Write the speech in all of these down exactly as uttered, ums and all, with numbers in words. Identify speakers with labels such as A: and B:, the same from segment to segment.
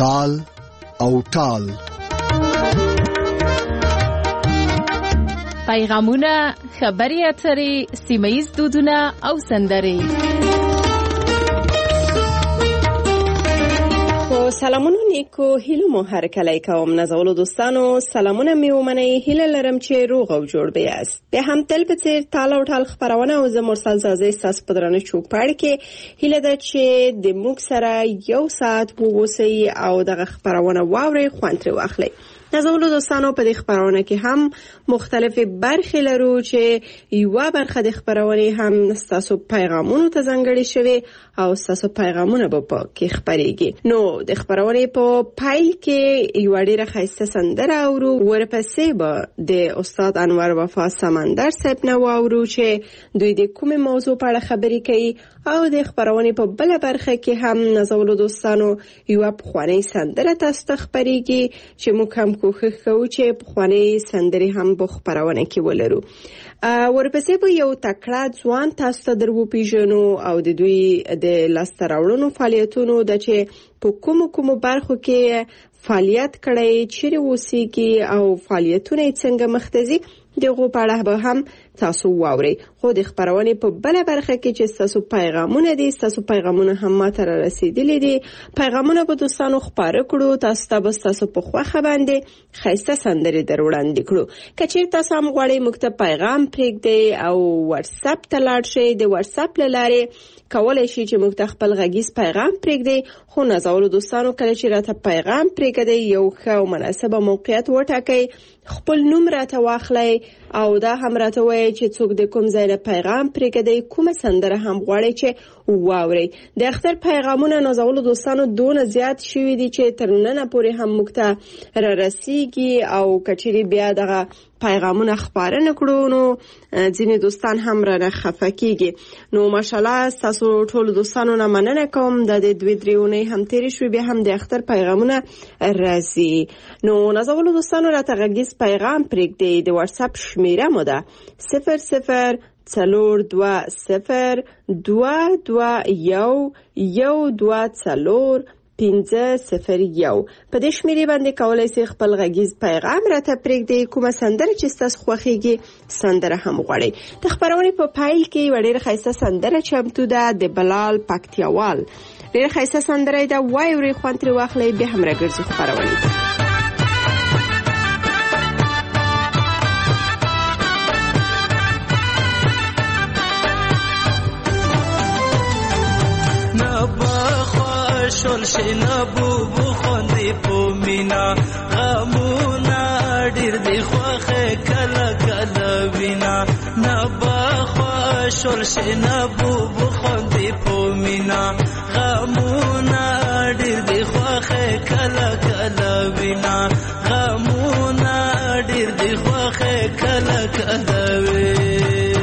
A: تال او ټال.
B: پیغامونه، خبري اترې، سیمه‌ییز دودونه او سندرې.
C: سلامونه نیکو هیلو مو هر کله کوم نازولو دوستانو، سلامونه می ومنئ. هیله لرم چې روغ او جوړ بیاست. به هم تل په څیر تال او ټال خبرونه او زه مرسل زازې ستاسو په درانه چوپړ کې هیله ده چې د موږ سره یو ساعت ووسئ او دغه خبرونه واورئ، خوند ترې واخلئ. نازولو دوستانو، په دې خبرونه کې هم مختلفې برخې لرو چې یوه برخه د خبرونې هم ستاسو پیغامونو ته ځانګړې شوې او ستاسو پیغامونه به په کې خبرېږي. نو د خبرونې په پای کې یوه ډېره ښایسته سندره اورو، ورپسې به د استاد انور وفا سمندر صاحب نه واورو چې دوی د کومې موضوع په اړه خبرې کوي، او د خبرونې په بله برخه کې هم نازولو دوستانو یوه پخوانۍ سندره تاسو ته خبرېږي چې موږ هم کوښښ کوو چې پخوانۍ سندرې هم په خبرونه کې ولرو. ورپسې به یو تکړه ځوان تاسو ته در وپېژنو او د دوی د لاسته راوړنو فعالیتونو د چې په کومو کومو برخو کې فعالیت کړی، چیرې اوسېږي او فعالیتونه یې څنګه مخته ځي، دغه په اړه به هم تاسو واورئ. خو د خبرونې په بله برخه کې چې تاسو پیغامونه دي، تاسو پیغامونه هم ماته را رسیدلي دي، پیغامونه به دوستانو خپاره کړو، تاسو ته به تاسو په خوښه باندې ښایسته سندرې در وړاندې کړو. که چیرې تاسو هم غواړئ موږ ته پیغام پرېږدئ او واتساپ ته لاړ شئ، د واتساپ له لارې کولی شئ چې موږ ته خپل غږیز پیغام پرېږدئ. خو نازولو دوستانو، کله چې راته پیغام پرېږدئ یو ښه او مناسبه موقعیت وټاکئ، خپل نوم راته واخلئ او دا هم راته وایي چې څوک د کوم ځای نه پیغام پرېږدئ، کومه سندره هم غواړئ چې واورئ. د اختر پیغامونه نازولو دوستانو دونه زیات شوي دي چې تر ننه پورې هم موږ ته را رسیږي او که چیرې بیا دغه پیغامونه خپاره نه کړو نو ځینې دوستان هم رانه خفه کېږي. نو ماشاءالله ستاسو ټولو دوستانو نه مننه کوم، د دې دوې درې اونۍ هم تېرې شوې، بیا هم د اختر پیغامونه راځي. نو نازولو دوستانو راته غږیز پیغام پرېږدئ. د واتساپ شمیره مو ده صفر صفر څلور دوه صفر دوه دوه یو یو دوه څلور پنځه صفر یو. په دې شمیرې باندې کولی شئ خپل غږیز پیغام راته پرېږدئ، کومه سندره چې ستاسو خوښېږي سندره هم غواړئ. د خپرونې په پایل کې یوه ډېره ښایسته سندره چمتو ده د بلال پکتیاوال. ډېره ښایسته سندره یې ده، واورئ، خوند ترې واخلئ، بیا هم راګرځو خپرونې ته.
D: شول شینا بو بو خوندې په مینا، غمونه ډېر دي خوښه کله کله وینا. نه بخوا شول شینا بو بو خوندې په مینا، غمونه ډېر دي خوښه کله کله وینا، غمونه ډېر دي خوښه کله کله وینا.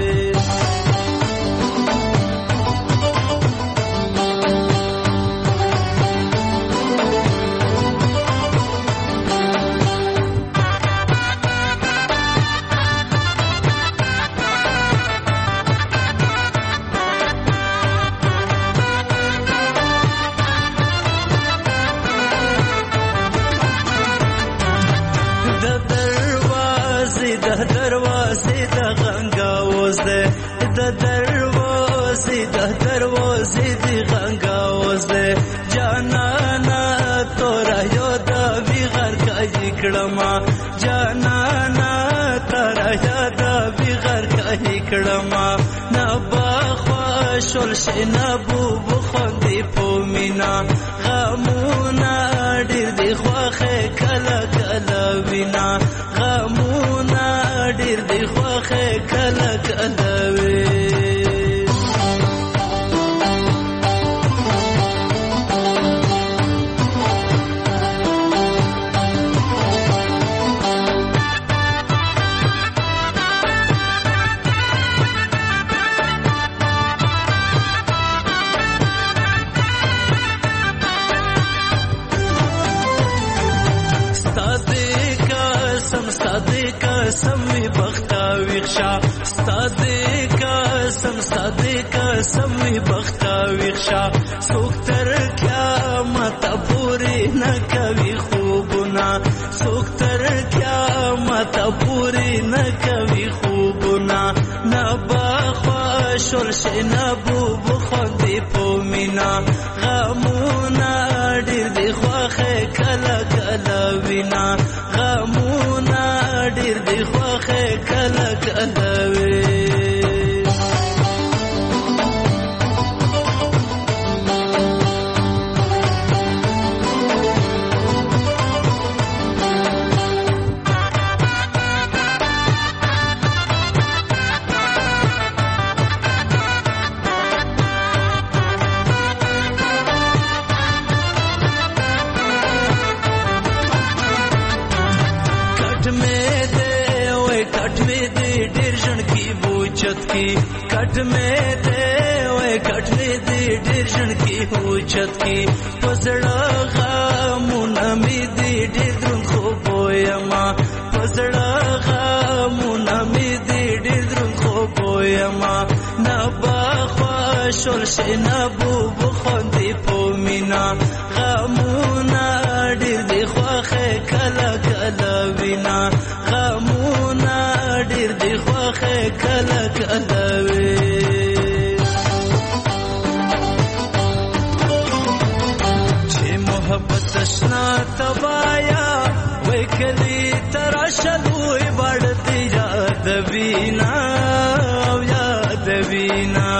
D: جانانا تارا یادا بغیر کهی کڑما، نباخوا شل شینا بو بخوندی پومینا، غمونا دیر دی خواخه کلا کلا وینا، غمونا دیر دی خواخه کلا کلا وینا. سمي بختاوي خشا ستادي قسم ستادي قسم بختاوي خشا سوک تر قیامت پوری نک شنه بوبو خوندې په مینا غمونه ډېر دي خوښه کله کله وینا غمونه ډېر دي خوښه کله کله وی کټ مې دې وای کټ مې دې ډېر ژوند کې هوچت کې پزړه غمونه مې دې ډېر دروند خوب ویما پزړه غمونه مې دې ډېر دروند خوب ویما نه بخښل شي نه بوبو خوندې په مینا غمونه ډېر دې خوښه کله کله وینا غمونه ډېر دې خوښه کله کله تشنا تبایا وای کلی تراشلوی بڑتی یاد وینا یاد وینا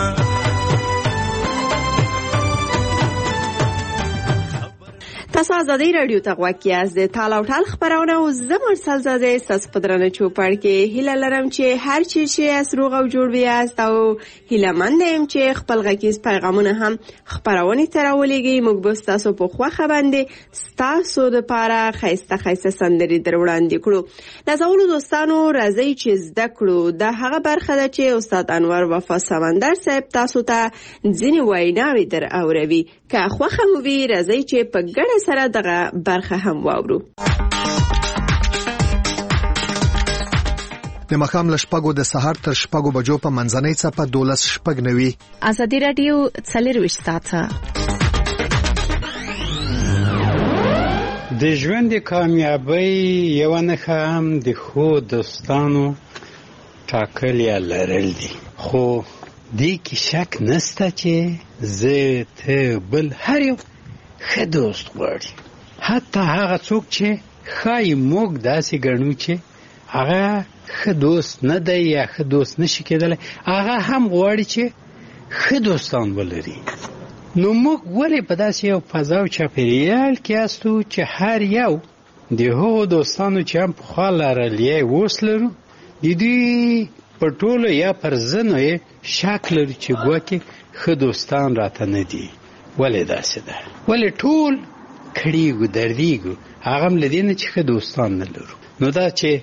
C: تاسو ازادي رادیو ته غواړئ از د تالا او ټال خبرونه او زمر سلزاده ساس پدرانه چوپړ کې هیله لرم چې هر چی شي اس روغ او جوړ وي است او هیله مند يم چې خپل غکیز پیغامونه هم خبرونه تراولېږي موږ به تاسو په خوخه باندې تاسو د پاره خيسته خيسته سندري دروړاندې کړو لازمو دوستانو راځي چې زده کړو د هغه برخه ده چې استاد انور وفا سمندر صاحب تاسو ته ځینې ویناوي در اوروي که خوخه مو وي راځي چې په ګډه سره دغه برخه هم واورو.
A: د مخام لشپګو د سحر تر شپګو بجو په منځنۍ څپه دولس شپګ نوي
B: ازادي رادیو څلرويش ساعته
E: د ژوند کامیابی یو نه هم د خو دوستانو ټاکل یا لرل دي خو دې کې شک نسته چې زه ته بل هر یو ښه دوست غواړي حتی هغه څوک چې ښایي موږ داسې ګڼو چې هغه ښه دوست نه دی یا ښه دوست نشي کېدلی هغه هم غواړي چې ښه دوستان ولري نو موږ ولې په داسې یو فضا او چاپېریال کې یاستو چې هر یو د هغو دوستانو چې هم پخوا لرل یې اوس لرو د دوی په ټولو یا پر ځینو یې شک لرو چې ګواکې ښه دوستان راته نه دي ولې داسې ده ولې ټول کړیږو دردیږو هغه هم له دې نه چې ښه دوستان نه لرو نو دا چې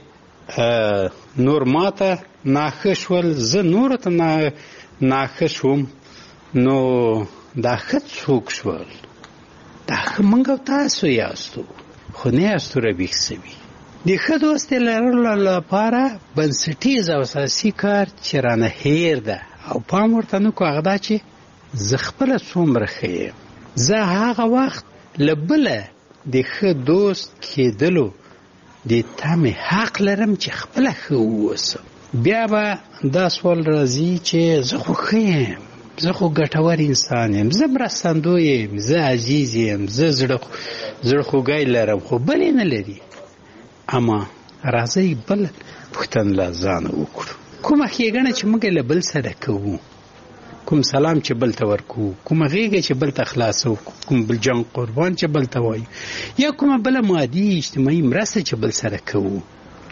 E: نور ماته ناښه شول زه نورو ته ناښه شوم نو دا ښه څوک شول دا ښه موږ او تاسو یاستو خو نه یاستو ربیښ سوي د ښه دوستۍ لرلو لپاره بنسټیز او اساسي کار چې رانه هیر ده او پام ورته نه کو هغه دا چې زه خپله څومره ښه یم زه هغه وخت له بله د ښه دوست کېدلو د تمې حق لرم چې خپله ښه واوسم بیا به دا سوال راځي چې زه خو ښه یم زه خو ګټور انسان یم زه مرستندوی یم زه عزیز یم زه زړه خوږی لرم خو بل یې نه لري اما راځئ بل پوښتنه له ځانه وکړو کومه ښېګڼه چې موږ له بل سره کوو کوم سلام چې بل ته ورکو کومه غېږه چې بل ته خلاصو کوم بل جان قربان چې بل ته وایو یا کومه بله مادي اجتماعي مرسته چې بل سره کوو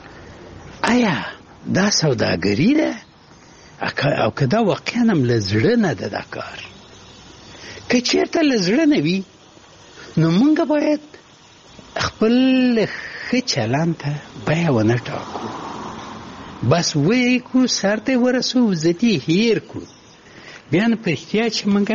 E: آیا دا سوداګري ده او که دا واقعا هم له زړه نه ده دا کار که چېرته له زړه نه وي نو موږ باید خپل ښه چلند ته بیه ونه ټاکو بس ویې کو سر ته ورسو عزت یې هیر کو بیا نو په احتیاط چې موږ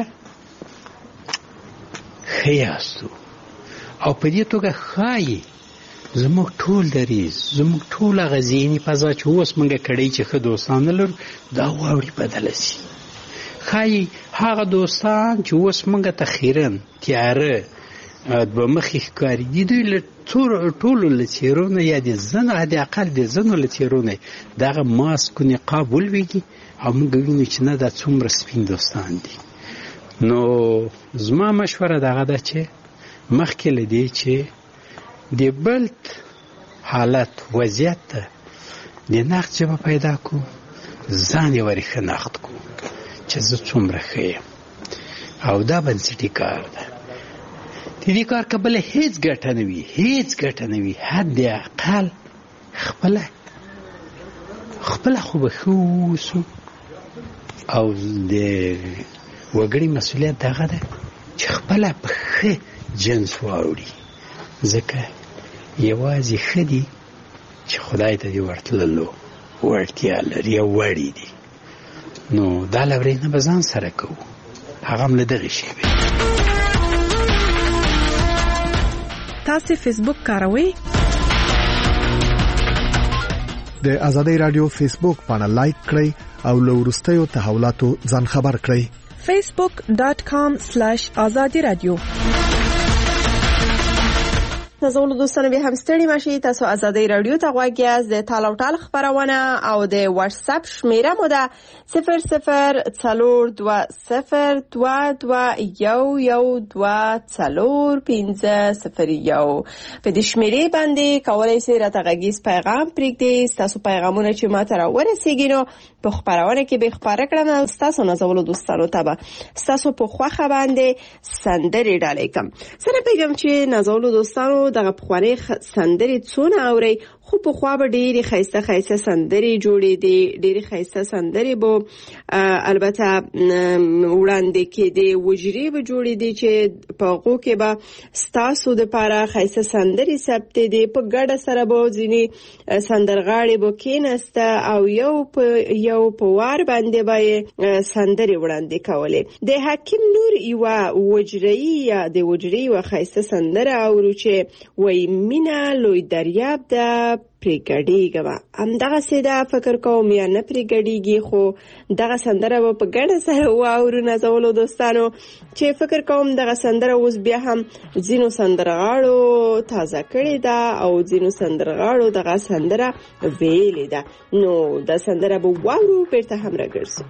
E: ښه یاستو او په دې توګه ښایي زموږ ټول دریځ زموږ ټول هغه ذهني فضا چې اوس موږ کړی چې ښه دوستان نه لرو دا واوړي بدله سي ښایي هغه دوستان چې اوس موږ ته خیرن تیاره دوه مخې ښکاري د دوی له ټولو له څېرو نه یا د ځینو حد اقل د ځینو له څېرو نه دغه ماسک و نقاب ولوېږي او موږ وینو چې نه دا څومره سپین دوستان دي. نو زما مشوره دغه ده چې مخکې له دې چې د بل حالت وضعیت ته د نقد ژبه پیدا کړو، ځان یې ورې ښه نقد کړو چې زه څومره ښه یم، او دا بنسټي کار ده. د دې کار که بله هېڅ ګټه نه وي، هېڅ ګټه نه وي، حد اقل خپله خپله خو به ښه واوسو. او د وګړي مسؤلیت دغه ده چې خپله په ښه جنس واوړي، ځکه یوازې ښه دي چې خدای ته دې ورتللو وړتیا لري او وړي دي. نو دا لورینه به ځان سره کوو، هغه هم له دغې شیبې.
F: تاسې فیسبوک کاروئ؟
A: د ازادۍ رادیو فیسبوک پاڼه لایک کړئ او له وروستیو تحولاتو ځان خبر کړئ.
F: facebook dot com slash azadi radio.
C: نازولو دوستانو به هم ستړي ماشي، تاسو ازادۍ رادیو ته غوږ یاست. د تال او ټال خبرونه او د واتس اپ شمیره مو ده صفر صفر څلور دوه صفر دوه دوه یو یو دوه څلور پنځه صفر یو. په دې شمیرې باندې کولای شئ راته غږیز پیغام پرېږدئ. تاسو پیغامونه چې ماته راورسیږي نو په خبرونه کې به خبره کړم، تاسو نازولو دوستانو ته به تاسو په خوخه باندې سندري ډالۍ کوم. سره پیغام چې نازولو دوستانو دغه پخواني سندري څونه اوري، خو په خوا به ډېری خیسته خیسته سندري جوړې دي، ډېری خیسته سندري به البته وړاندې کېدې، وجري به جوړې دي چې په هغو کې به ستاسو دپاره خیسته سندري ثبتې دي. په ګډه سره به ځینې سندرغاړې به کېناسته او یو په یو په وار باندې به یې سندري وړاندې کولې. د حکیم نور یوه وجري یا د وجري یوه خیسته سندره اورو چې وایي مینه لوی دریاب ده پرېږدېږم. همدغسې ده، فکر کوم یا نه پرېږدېږي، خو دغه سندره به په ګډه سره واورو نازولو دوستانو، چې فکر کوم دغه سندره اوس بیا هم ځینو سندرغاړو تازه کړې ده او ځینو سندرغاړو دغه سندره ویلې ده. نو دا سندره به واورو، بیرته هم راګرځو.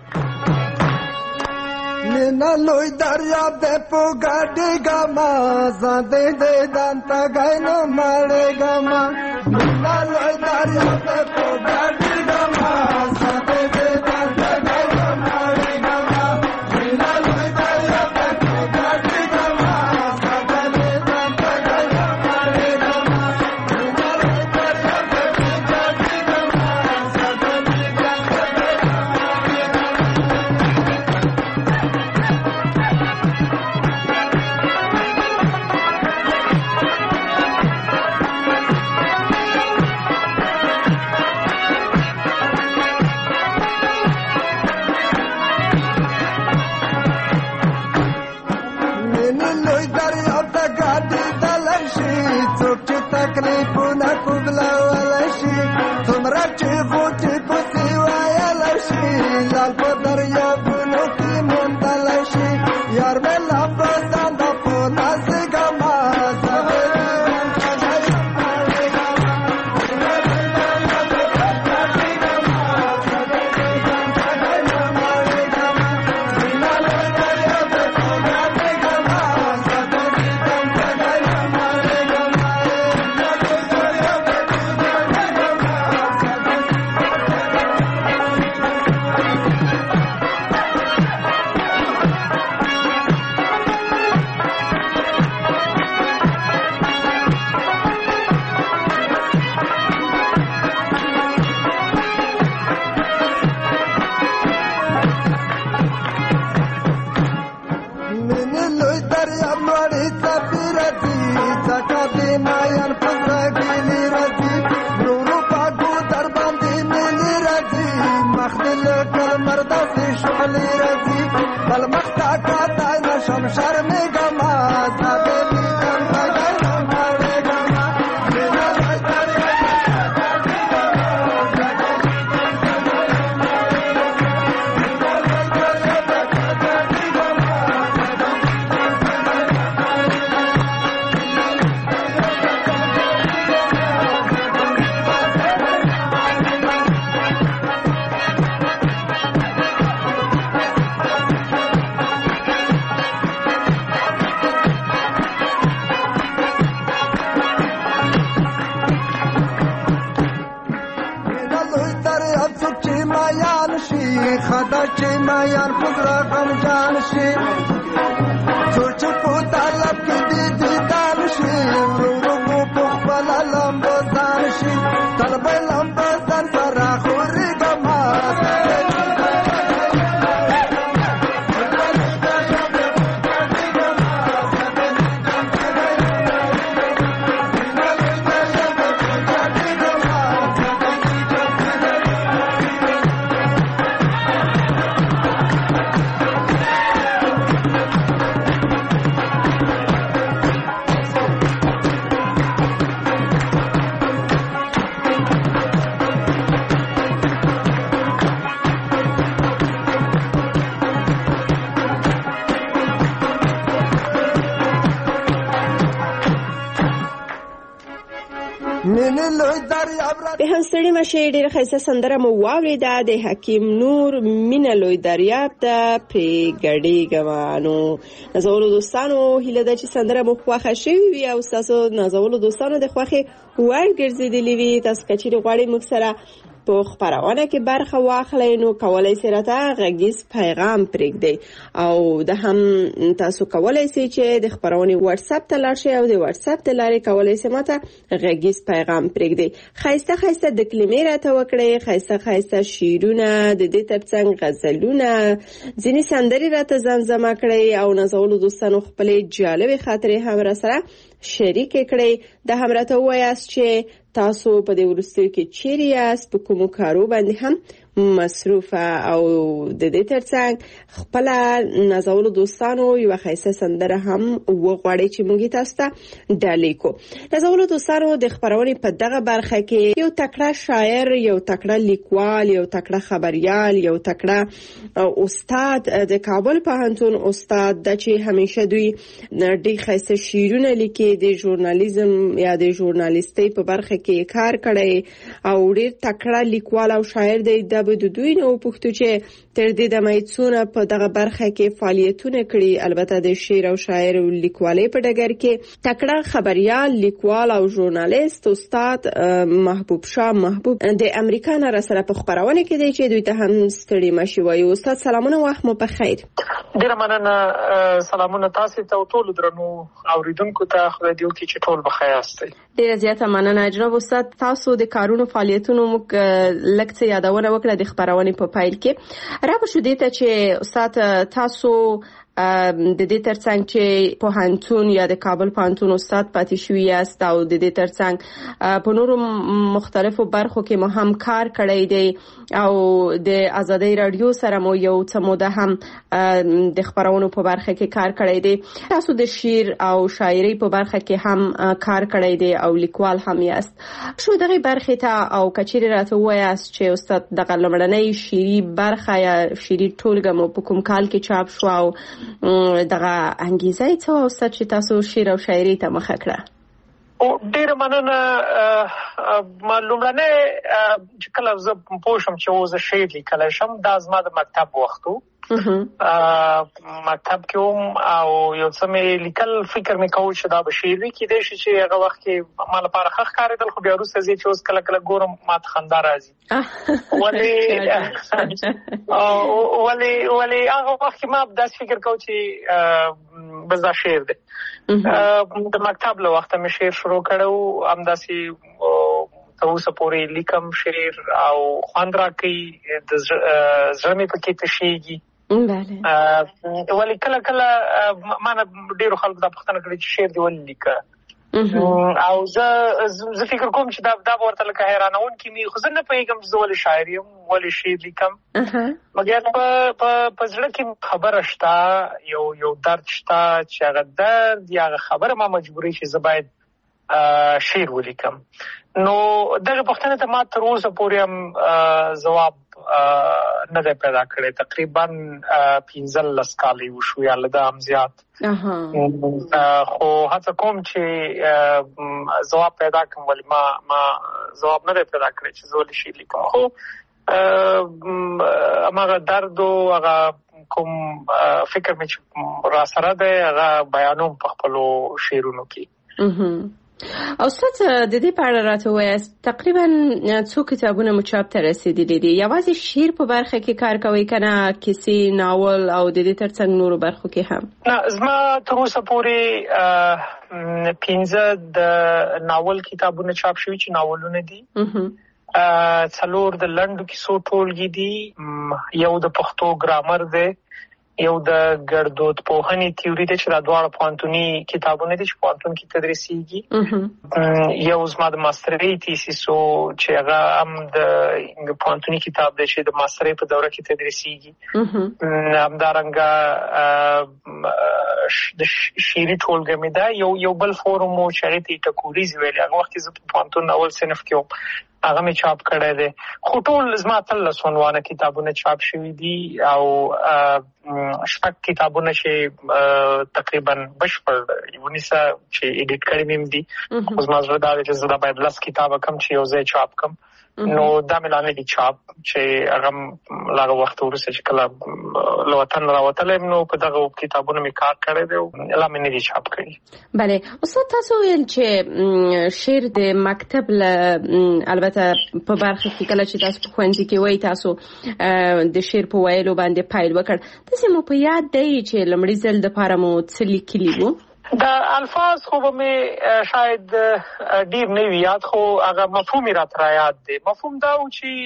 G: مینا لوی دریاب دې په ګډېږما، ځان دې دې دان ته ګاینو مړېږما. مینا لوی دریاب دې په ګډېږما، ځان دې دې دان ته ګاینو مړېږما. مینا لوی دریاب دې په ګډېږما، ځان دې دې دان ته ګاینو مړېږما. مینا لوی دریاب دې په ګډېږما، ځان دې دې دان ته ګاینو تکلیفونه کوبلولی شي، څومره چې غوټې کوڅې ویلی شي، لال په دریابونو کې موندلی شي. یار مې لا په ځان د په نازېږمه، زه پزرا غم جان شي چوچ په طالب کې دې دې دان شي ورو مو په خپل لمبو ځان شي طلب لمبو ځان سره خوري ګما
C: به هم ستړي مشه. ډېره ښایسته سندره مو واورېده د حکیم نور مینه لوی دریاب ده پرې ګډېږمه. نو نازولو دوستانو هیله ده چې سندره مو خوښه شوې وي او ستاسو نازولو دوستانو د خوښې وړ ګرځېدلې وي. تاسو که چیرې غواړئ موږ سره په خپرونه کې برخه واخلئ نو کولی سئ راته غږیز پیغام پرېږدئ او د هم تاسو کولی سئ چې د خپرونې واتساپ ته لاړ شئ او د واتساپ د لارې کولی سئ ماته غږیز پیغام پرېږدئ. ښایسته ښایسته د کلمې راته وکړئ، ښایسته ښایسته شعرونه، د دې ترڅنګ غزلونه، ځینې سندرې راته زمزمه کړئ او نازولو دوستانو خپلې جالبې خاطرې هم راسره شریکې کړئ. د هم راته ووایاست چې تاسو په دې وروستیو کې چیرې یاست، په کومو کارو باندې هم مصروفه او د دې ترڅنګ خپله نازولو دوستانو یوه ښایسته سندره هم وغواړئ چې موږ یې تاسو ته ډالۍ کړو. نازولو دوستانو د خپرونې په دغه برخه کې یو تکړه شاعر، یو تکړه لیکوال، یو تکړه خبریال، یو تکړه استاد د کابل پوهنتون استاد د چې همیشه دوی ډېر ښایسته شعرونه لیکي، د ژورنالیزم یا د ژورنالیستۍ په برخه کې کار کړی او ډېر تکړه لیکوال او شاعر دی. د به د دوی نه وپوښتو چې تر دې دمه یې څونه په دغه برخه کې فعالیتونه کړي، البته د شعر او شاعر او لیکوالۍ په ډګر کې تکړه خبریال، لیکوال او ژورنالیست استاد محبوب شاه محبوب د امریکا نه راسره په خپرونه کې دی چې دوی ته هم ستړي مشي وایو. استاد سلامونه، وخت مو په خیر.
H: ډیره مننه. سلامونه تاسو ته او ټول درنو اوریدونکو ته. خدای دې وکړي چې ټول بخیر یاست.
C: ډیره زیاته مننه جناب استاد. تاسو د کارونو فعالیتونو موږ لږ څه یادونه وکړه د خبرونې په پیل کې. را به شو دې ته چې استاد تاسو د دې ترڅنګ چې پوهنتون یا د کابل پوهنتون استاد پاتې شوی یاست او د دې ترڅنګ په نورو مختلفو برخو کې مو هم کار کړی دی او د آزادۍ رادیو سره مو یو څه موده هم د خبرونو په برخه کې کار کړی دی. تاسو د شعر او شاعرۍ په برخه کې هم کار کړی دی او لیکوال هم یاست. شو دغه برخه ته او کچېرې راته وایاست چې استاد دغه لومړنۍ شعري برخه یا شعري ټولګه مو په کوم کال کې چاپ شو او دغه انګیزه څه و استاد چې تاسو شعر او شاعري ته مخه کړه؟
H: او ډیر مننه. معلومه چې کله زه پوه شم چې اوس شعر لیکلی شم، دا زما د مکتب وخت و. مکتب کې وم او یو څه مې لیکل، فکر مې کاوه چې دا به شعر وي. کیدای شي چې هغه وخت کې ما لپاره ښه ښکارېدل، خو بیا وروسته ځي چې اوس کله کله ګورم ما ته خندا راځي. ولې ولې ولې هغه وخت کې ما داسې فکر کاوه چې بس دا شعر دی. د مکتب له وخته مې شعر شروع کړی و، همداسې تر اوسه پورې لیکم شعر او خوند راکوي، د زړه مې پکې تشېږي. ولې کله کله ما نه ډېرو خلکو دا پوښتنه کړې چې شعر دې ولې لیکه، او زه زه فکر کوم چې دا دا به ورته لکه حیرانونکي وي، خو زه نه پوهېږم چې زه ولې شاعر یم، ولې شعر لیکم. مګر په زړه کې خبره شته، یو یو درد شته چې هغه درد یا هغه خبره ما مجبوري چې زه باید شعر ولیکم. نو دغه پوښتنې ته ما تر اوسه پورې هم ځواب نه دی پیدا کړی. تقریبا پنځلس کالې وشو یا له ده هم زیات، خو هڅه کوم چې ځواب پیدا کړم، ولې ما ما ځواب نه دی پیدا کړی چې زه ولې شعر لیکم. خو هماغه درد او هغه کوم فکر مې چې را سره دی هغه بیانوم په خپلو شعرونو کې.
C: او ست د دې په اړه راته وایاست تقریبا څو کتابونه مو چاپ ته رسیدلي دي؟ یوازې شعر په برخه کې کار کوئ کنه کیسې، ناول او د دې ترڅنګ نورو برخو کې هم؟
H: نه، زما تر اوسه پورې پنځه د ناول کتابونه چاپ شوي چې ناولونه دي، څلور د لنډو کیسو ټولګي دي، یو د پښتو ګرامر دی، یو د ګړدود پوهنې تیوري دی چې دا دواړه پوهنتوني کتابونه دي چې پوهنتون کې تدریسیږي، یو زما د ماسترۍ تیسیس و چې هغه هم د پوهنتوني کتاب دی چې د ماسترۍ په دوره کې تدریسیږي، همدارنګه د شعري ټولګه مې ده، یو یو بل فورم و چې هغې ته یې ټکوریز ویلې، هغه وخت کې زه په پوهنتون اول صنف کې وم، هغه مې چاپ کړی دی. خو ټول زما اتلس عنوانه کتابونه چاپ شوي دي او شپږ کتابونه چې تقریبا بشپړ ونیسه چې ایډیټ کړي مې دي، خو زما زړه دا دی چې زه دا باید لس کتابه کم چې یو ځای چاپ کم، نو دا مې لا نه دي چاپ چې هغه له هغه وخته وروسته چې کله له وطن راوتلی یم نو په دغه کتابونو مې کار کړی دی او لا مې نه دي چاپ کړي.
C: بله استاد، تاسو ویل چې شعر د مکتب له البته په برخه کې کله چې تاسو په ښوونځي کې وایي تاسو د شعر په ویلو باندې پیل وکړ، داسې مو په یاد دی چې لومړي ځل دپاره مو څه لیکلي وو؟
H: د الفاظ خو به مې شاید ډیر نه وي یاد، خو هغه مفهوم یې راته را یاد دی. مفهوم دا و چې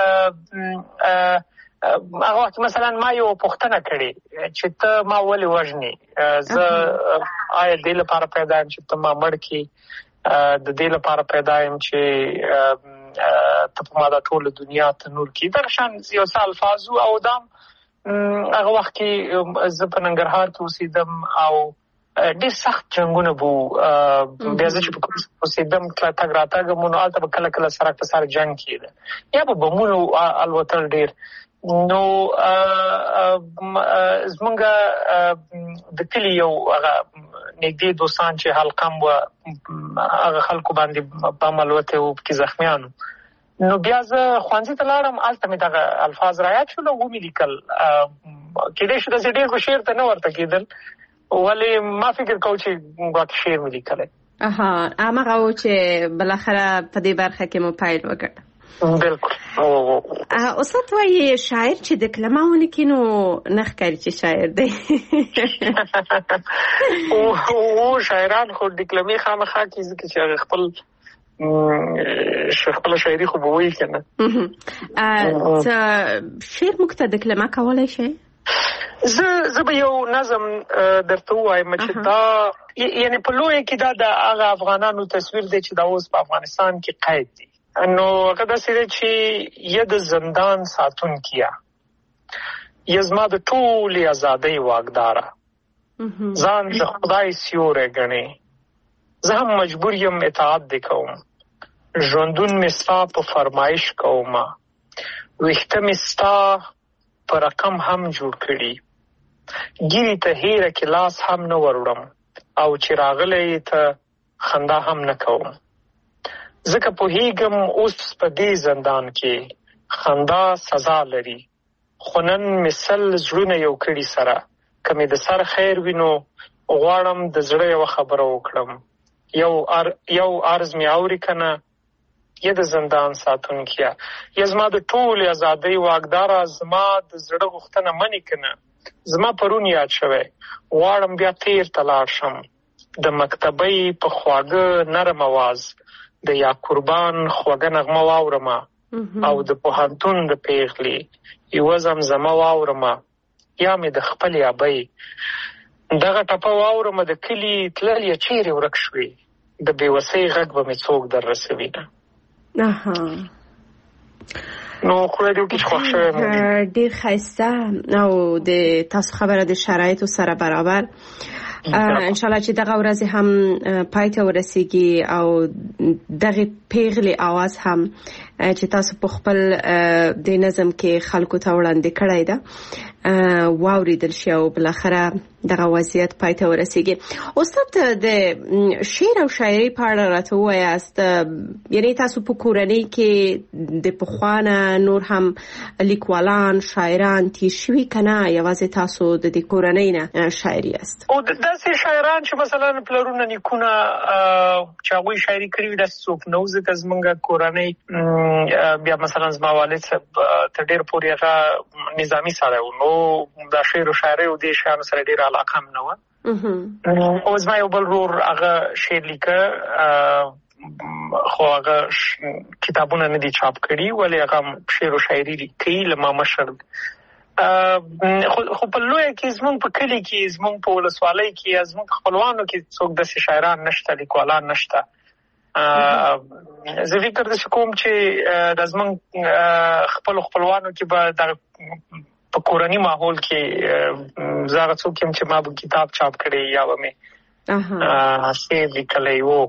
H: هغه وخت مثلا ما یو پوښتنه کړې چې ته ما ولې وژنې، زه آیا دې لپاره پیدا یم چې ته ما مړ کړې، د دې لپاره پیدا یم چې ته په ما دا ټوله دنیا تنور کړې، دغه شان یو څه الفاظ و. او دا هغه وخت کې زه په ننګرهار کې اوسېدم او ډېر سخت جنګونه بو، بیا زه چې په کوم اوسېدم تګ راتګ مو نو هلته به کله کله سرک په سر جنګ کېده یا به بمونو الوتل ډېر. نو زمونږ د کلي یو هغه نږدې دوستان چې حلقم وه هغه خلکو باندې بم الوتی و، پکې زخمیان و. نو بیا زه ښوونځي ته لاړم، هلته مې دغه الفاظ رایاد شول او ومې لیکل. کېدای شي داسې ډېر خو شعر ته نه ورته کېدل، ولی ما فکر کو چې ګواکې شعر مې لیکلی.
C: اها، هماغه و چې بالاخره په دې برخه کې مو پیل وکړ.
H: بلکل.
C: استاد وایي شاعر چې د کلمه ونه کړي نو نه ښکاري چې شاعر دی.
H: او شاعران خو ډیکلمې خامخا کړي ځکه چې هغه خپل خپله شاعري خو به وایي که نه.
C: شعر موږ ته د کلمه کولی شئ؟
H: زه زه به یو نظم درته ووایم چې دا یعنی په لویه کې دا د هغه افغانانو تصویر دی چې دا اوس په افغانستان کې قید دی. نو هغه داسې دی چې یه د زندان ساتونکیه، یه زما د ټولې ازادۍ واکداره، ځان د خدای سیوری ګڼې، زه هم مجبور یم اطاعت دې کوم، ژوندون مې ستا په فرمایش کومه، ویښته مې ستا په رقم هم جوړ کړي، ګیرې ته هیره کې لاس هم نه وروړم او چې راغلی ته خندا هم نه کوم، ځکه پوهیږم اوس په دې زندان کې خندا سزا لري، خو نن مې سل زړونه یو کړي سره، که مې د سر خیر وینو غواړم د زړه یوه خبره وکړم، یو ار یو عرض مې اوري که نه، یه د زندان ساتونکیه، یه زما د ټولې ازادۍ واکداره، زما د زړه غوښتنه منې که نه، زما پرون یاد شوی غواړم بیا تیر ته لاړ شم، د مکتبۍ په خواږه نرم اواز د یا قربان خوږه نغمه واورمه، او د پوهنتون د پیغلې یوه زمزمه واورمه، یا مې د خپلې ابۍ دغه ټپه واورمه، د کلي تللې چیرې ورک شوې، د بېوسۍ غږ به مې څوک در رسوي نه. نو خدای دې وکړي چې خوښ شوی مو
C: ډېر ښایسته او د تاسو خبره د شرایطو سره برابر. انشاءالله چې دغه ورځ هم پای ته ورسیږي او دغه پیغلې اواز هم چې تاسو په خپل د نظم کې خلکو ته وړاندې کړی ده واوریدل شي او بل اخره دغه وضعیت پای ته ورسیږي. استاد د شعر او شاعري په اړه راته وایاست، یعنی تاسو په کورنۍ کې د پخوانه نور هم لیکوالان شاعران تیر شوي کنه یوازې تاسو د دې کورنۍ نه شاعري است؟
H: او داسې شاعران چې مثلا پلرونه نیکونه چې هغوی شاعري کړي وي داسې څوک نه و، ځکه زموږ کورنۍ بیا مثلا زما والد صاحب تر ډېر پورې هغه نظامي سړی و، نو دا شعر او شاعري او دې شیانو سره ډېره علاقه هم نه وه. او زما یو بل ورور هغه شعر لیکه خو هغه کتابونه نه دي چاپ کړي، ولې هغه شعر او شاعري لیکي له ما مشر. خو په لویه کې زموږ په کلي کې زموږ په ولسوالۍ کې زموږ خپلوانو کې څوک داسې شاعران نشته، لیکوالان نشته. زه فکر داسې کوم چې د زموږ خپلو خپلوانو کې به د په کورني ماحول کې زه هغه څوک یم چې ما به کتاب چاپ کړی یا به مې شعر لیکلی و.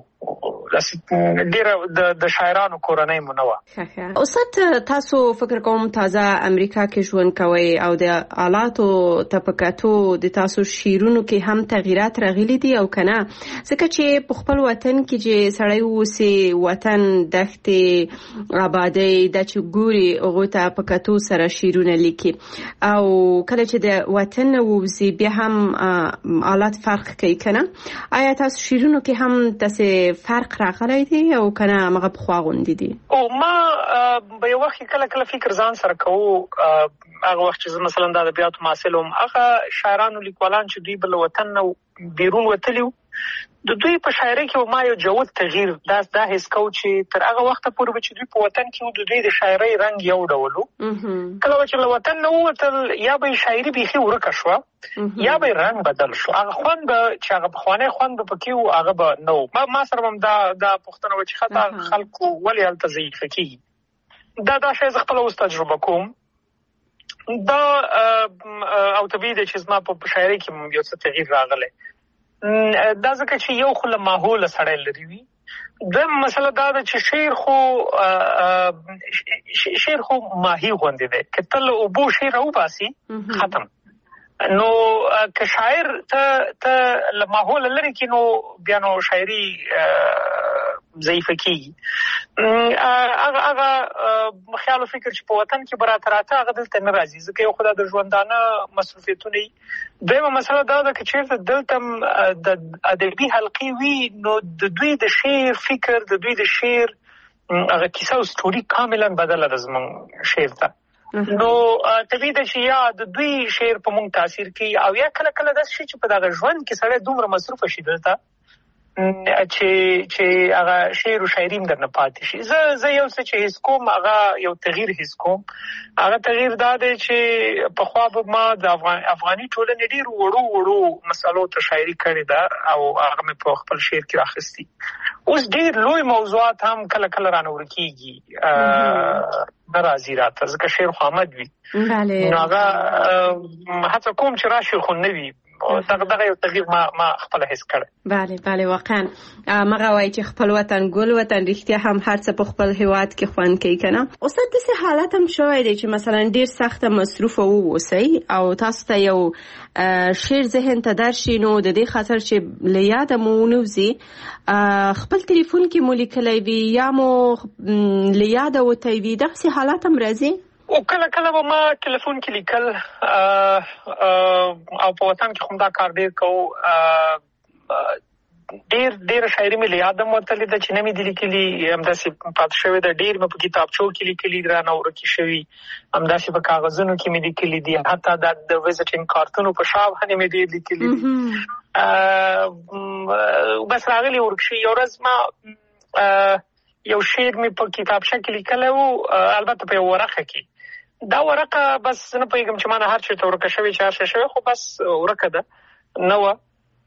H: ډېره د شاعرانو کورنۍ مو نه وه.
C: استاد تاسو فکر کوم تازه امریکا کې ژوند کوئ او د آلاتو ته په کتو د تاسو شعرونو کې هم تغییرات راغلي دي او که نه؟ ځکه چې په خپل وطن کې چې سړی اوسي، وطن دښتې آبادۍ دا چې ګوري هغو ته په کتو سره شعرونه لیکي، او کله چې د وطن نه ووځي بیا هم آلات فرق کوي که نه؟ آیا تاسو شعرونو کې هم داسې فرق راغلی دی او کنه هغه پخوا غوندې دي؟
H: او ما به یو وخت کله کله فکر ځان سره کوو، هغه وخت چې زه مثلا د ادبیاتو محصل وم، هغه شاعران او لیکوالان چې دوی به له وطن نه بیرون وتلي وو، د دوی په شاعرۍ کې ما یو جوت تغییر دا دا حس کوو چې تر هغه وخته پورې به چې دوی په وطن کې وو د دوی د شاعرۍ رنګ یو ډول وو. کله به چې له وطن نه ووتل یا به یې شاعري بیخي ورکه شوه یا به یې رنګ بدل شو، هغه خوند به چې هغه پخوانی خوند به پکې وو هغه به نه وو. ما سره هم دا دا پوښتنه وه چې ښه خلکو ولې هلته ضعیفه کېږي. دا دا شی زه خپله اوس تجربه کوم. دا او طبیعي دی چې زما په شاعرۍ کې یو څه تغییر راغلی. دا ځکه چې یو خو له ماحوله سړی لرې وي، دویم مسله دا ده چې شعر خو شعر خو ماهي غوندې دی، که ته له اوبو شعر راوباسي ختم. نو که شاعر ته ته له ماحوله لرې کړي نو بیا نو شاعري ضعیفه کېږي. هغه هغه خیال او فکر چې په وطن کې به راته راته هغه دلته نه راځي، ځکه یو خو دا د ژوندانه مصروفیتونه وي. دویمه مسله دا ده که چېرته دلته هم د ادبي حلقې وي نو د دوی د شعر فکر د دوی د شعر هغه کیسه او سټوري کاملا بدله ده زموږ شعر ته. نو طبیعي ده چې یا د دوی شعر په موږ تاثیر کوي او یا کله کله داسې شي چې په دغه ژوند کې سړی دومره مصروفه شي دلته چې چې هغه شعر او شاعري هم درنه پاتې شي. زه زه یو څه چې حس کوم هغه یو تغییر حس کوم. هغه تغییر دا دی چې پخوا به ما د افغاني ټولنې ډېرو وړو وړو مسالو ته شاعري کړې ده او هغه مې په خپل شعر کې راخیستي. اوس ډېر لوی موضوعات هم کله کله رانه ورکېږي، نه راځي راته ځکه شعر خو آمد وي. نو هغه هڅه کوم چې راشي خو نه وي. دغه دغه یو تغییر ما ما خپل حس کړ.
C: بله بله واقعا مغه وای چې خپل وطن ګل وطن رښتیا هم هر څه په خپل هیواد کې خوند کوي کنه. استاد داسې حالت هم شوی دی چې مثلا ډیر سخت مصروف ووسی او تاسو ته یو شعر ذهن ته درشي نو د دې خاطر چې لیاده مو ونوزي خپل ټلیفون کې مو لیکلی وي یا مو لیاده وتی وي، دغسې حالات هم راځي؟
H: او کله کله به ما ټلیفون کې لیکل او په وطن کې خو دا کار ډېر کوو. ډېر ډېره شاعري مې له یاده هم وتلې ده چې نه مې دي لیکلي، همداسې پاتې شوې ده. ډېر مې په کتابچو کې لیکلي رانه ورکې شوي، همداسې په کاغذونو کې مې لیکلي دي، حتی دا د ویزټینګ کارتونو په شا باندې مې ډېر لیکلي دي. بس راغلي ورک شي. یو ورځ ما یو شعر مې په کتابچه کې لیکلی و، البته په یو ورقه کې. دا ورقه بس نه پوهېږم چې ما نه هر چېرته ورکه شوې چې هر شی شوی، خو بس ورکه ده نه وه.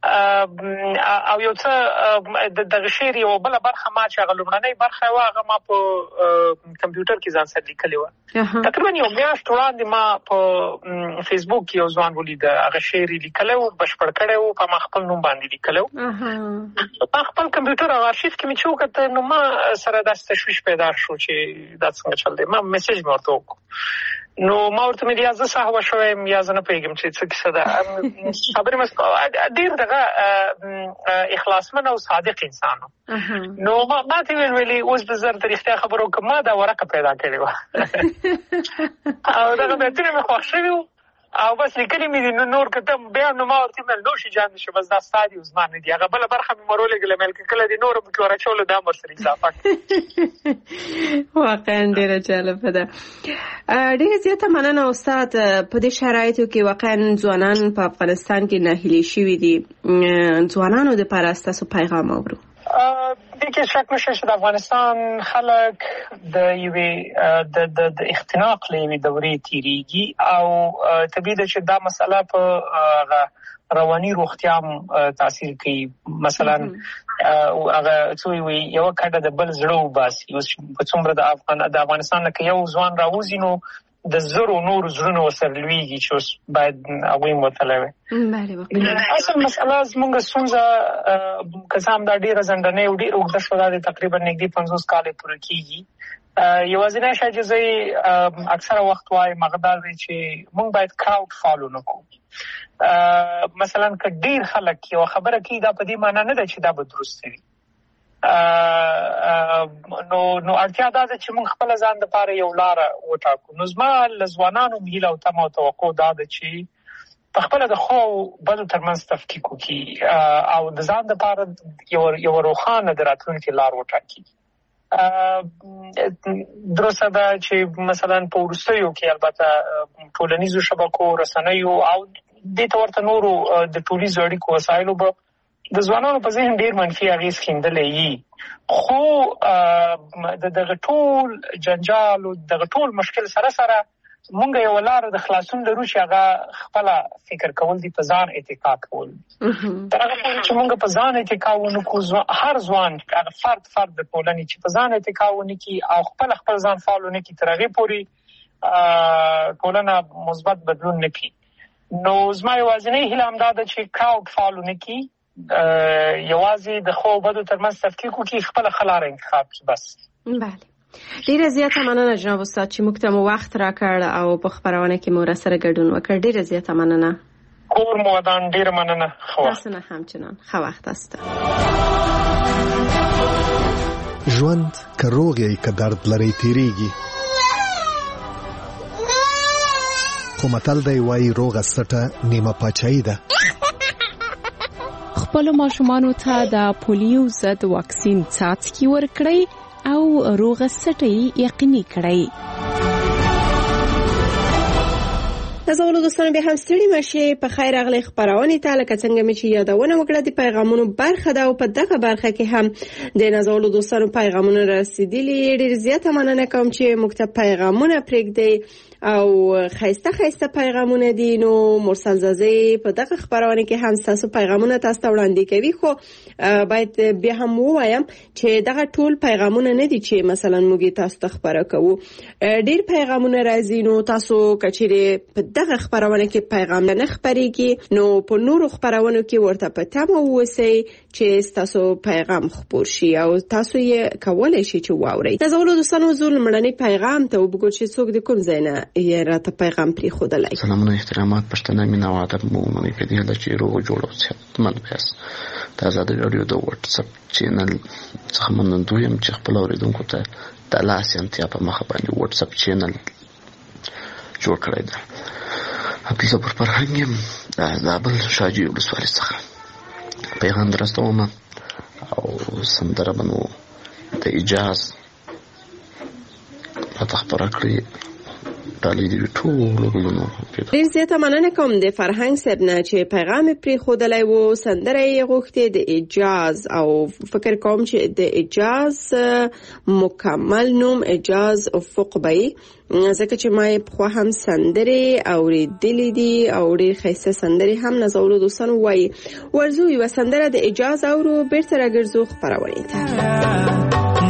H: او یو څه د دغه شعر یو بله برخه ما چې هغه لومړنۍ برخه وه هغه ما په کمپیوټر کې ځان سره لیکلې وه. تقریبا یو میاشت وړاندې ما په فیسبوک کې یو ځوان ولید هغه شعر یې لیکلی و بشپړ کړی و په ما خپل نوم باندې لیکلی و. په خپل کمپیوټر او ارشیف کې مې چې وکتل نو ما سره داسې تشویش پیدا شو چې دا څنګه چل دی. ما میسیج مې ورته وکړو نو ما ورته مې یا زه سهوه شوی یم یا زه نه پوهېږم چې څه کیسه ده. خبرې مې ډېر دغه اخلاصمن او صادق انسان و. نو ما ما ته ویل ویلي اوس به زه درته رښتیا خبره وکړم ما دا ورقه پیدا کړې وه او دغه بیتونه مې خوښ شوي وو او بس لیکلي مې دي. نو نور که ته بیا نو ما ورته ویل نو شي جان دي شو بس دا ستا دي زما نه دي. هغه بله برخه مې ورولېږله مې که کله دې نور پکې ورچولو دا ورسره اضافه کړه.
C: واقعا ډېره جالبه ده. ډېره زیاته مننه استاد. په دې شرایطو کې واقعا ځوانان په افغانستان کې ناهیلي شوي دي. ځوانانو دپاره ستاسو پیغام اورو.
H: دې کې شک نشته چې د افغانستان خلک د یوې د د اختناق له یوې دورې تېرېږي او طبیعي ده چې دا مسله په رواني روغتیا هم تاثیر کوي. مثلا هغه څه وي یوه کډه د بل زړه وباسي. اوس په څومره د افغان د افغانستان نه که یو ځوان راوځي نو د زرو نورو زړونه ورسره لویږي چې اوس باید هغوی هم ورته وی. اصل مسله زموږ ستونزه که څه هم دا ډېره ځنډنۍ او ډېره اوږده شوه دا د تقریبا نږدې پنځوس کاله پوره کېږي. یوازینی شی چې زه اکثره وخت وایم هغه دا دی چې موږ باید کراوډ فالو نه کړو. مثلا که ډېر خلک یوه خبره کوي دا په دې معنا نه ده چې دا به درسته وي. نو نو اړتیا دا ده چې موږ خپله ځان دپاره یو لاره وټاکو. نو زما له ځوانانو هیله او تمه او توقع دا ده چې په خپله د ښو او بدو ترمنځ تفکیک وکړي او د ځان دپاره یوه روښانه د راتلونکي لار وټاکي. درسته ده چې مثلا په وروستیو کې البته ټولنیزو شبکو رسنیو او دې ته ورته نورو د ټولیزو اړیکو وسایلو به د ځوانانو په ذهن ډېر منفي اغېز ښیندلی وي. خو د دغه ټول جنجال او دغه ټول مشکل سره سره مونږ یوه لاره د خلاصون لرو چې هغه خپله فکر کول دي په ځان اتکا کول. تر هغه پورې چې مونږ په ځان اتکا ونه کړو هر ځوان هغه فرد فرد د ټولنې چې په ځان اتکا ونه کړي او خپله خپل ځان فعال ونه کړي تر هغې پورې ټولنه مثبت بدلون نه کړي. نو زما یوازینۍ هیله همدا ده چې کراوډ فعال ونه کړي یوازې د ښو او بدو ترمنځ تفکیک وکړي خپله ښه لاره انتخاب کړي بس.
C: بله ډېره زیاته مننه جناب استاد چې موږ ته مو وخت راکړ او په خپرونه کې مو راسره ګډون وکړ. ډېره زیاته مننه.
H: کور مو ودان. ډېره مننه. ښه وخت.
C: تاسو نه همچنان ښه وخت است.
A: ژوند که روغ یې که درد لرئ تېرېږي خو متل دی وایي روغه سټه نیمه پاچاهي ده.
B: خپل ماشومانو ته د پولیو ضد واکسین څاڅکي ورکړئ او روغه سټه یقیني کړئ.
C: نازولو دوستانو بیا هم ستړي مشئ. په خیر راغلی خپرونې ته. لکه څنګه مې چې یادونه وکړه د پیغامونو برخه ده او په دغه برخه کې هم د نازولو دوستانو پیغامونه رسیدلي. ډېر زیاته مننه کوم چې موږ ته پیغامونه پرېږدئ او خیسته خیسته پیغامونه دي. نو مرسل زازی په دغه خبرونه کې هم تاسو پیغامونه تاسو ته وړاندې کوي. خو باید بیا هم ووایم چې دغه ټول پیغامونه نه دي چې مثلا موږ تاسو ته خبره کوو. ډېر پیغامونه راځي نو تاسو کچېرې په دغه خبرونه کې پیغام نه خبريږي نو په نورو خبرونو کې ورته په تمه ووسی چې تاسو پیغام خبر شي او تاسو یې کولای شئ چې واورئ. تاسو له دوستانو زول مړنی پیغام ته وګورئ چې څوک د کوم ځای نه یې راته پیغام پرې خودلای.
I: سلامونه احترامات پښتنه مینا او ادب مو منې په دې د چې روغ جوړو صحتمند بیاس. د آزادۍ رادیو د واتس اپ چینل څخه منندوی يم چې خپل اوریدونکو ته د لاس انتیا په مخ باندې واتس اپ چینل جوړ کړی دی. حفیظ پر فرهنګ يم د زابل شاجي ولسوالۍ څخه پیغام درستوم او سندره بنو د اجازه راته خبره کړې ډالۍ دي ټول ګلونو.
C: ډیر زیاته مننه کوم د فرهنګ صاحب نه چې پیغام پرې خودلای وو. سندره یې غوښتې د اجاز او فکر کوم چې د اجاز مکمل نوم اجاز افق بی، ځکه چې ما یې خو هم سندره اوریدلې دي او ډیر ښایسته سندره هم نازولو دوستانو وایي. ورزو یو سندره د اجاز اورو بیرته راګرځو خبرونه ته.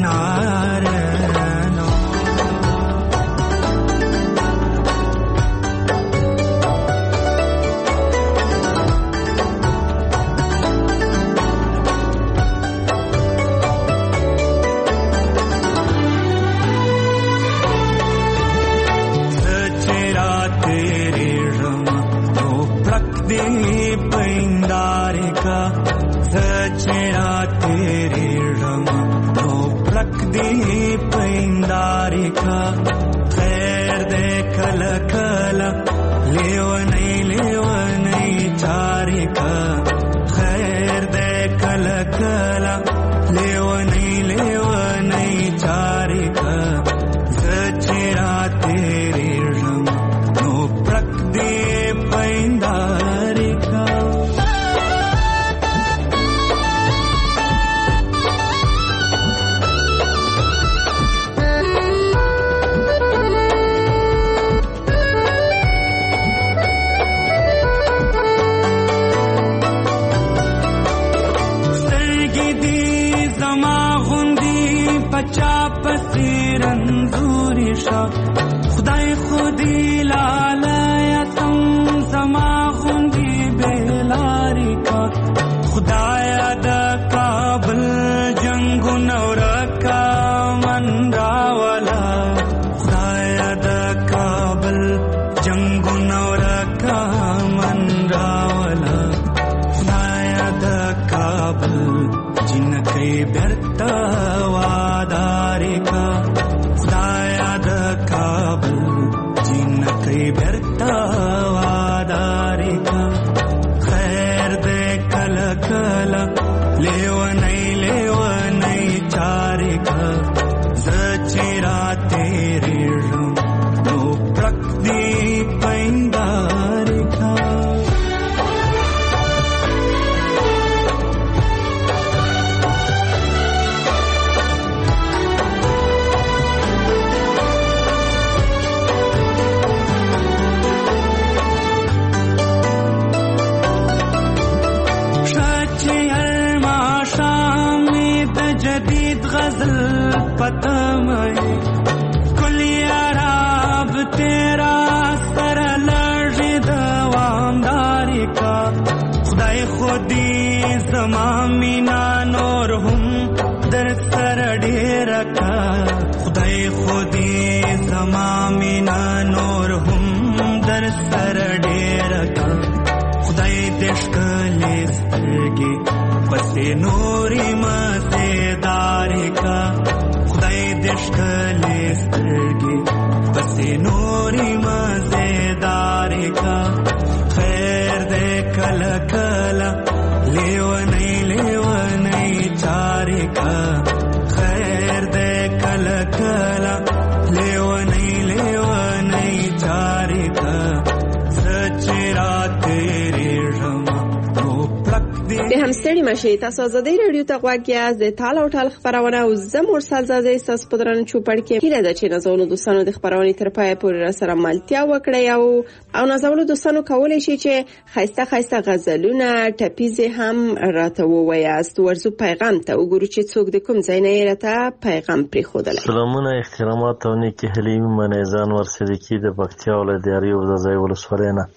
C: مشه تاسو آزادی رادیو ته غوږ یاست. د ټال او ټال خبرونه او زه مرسل زازې تاسو په درنه چوپړ کې هیله ده چې نازولو دوستانو د خبرونه تر پای پورې را سره ملتیا وکړي او او نازولو دوستانو کولای شي چې خاصه خاصه غزلونه ټپیز هم راته ووایاست. ورزو پیغام ته وګورو چې څوک د کوم ځای نه راته پیغام پرې خودل.
J: سلامونه احترامات او نیکی حلیم منیزان ورسېدکی د پکتیا ولایت دیاری او د ځای ولسوالۍ نه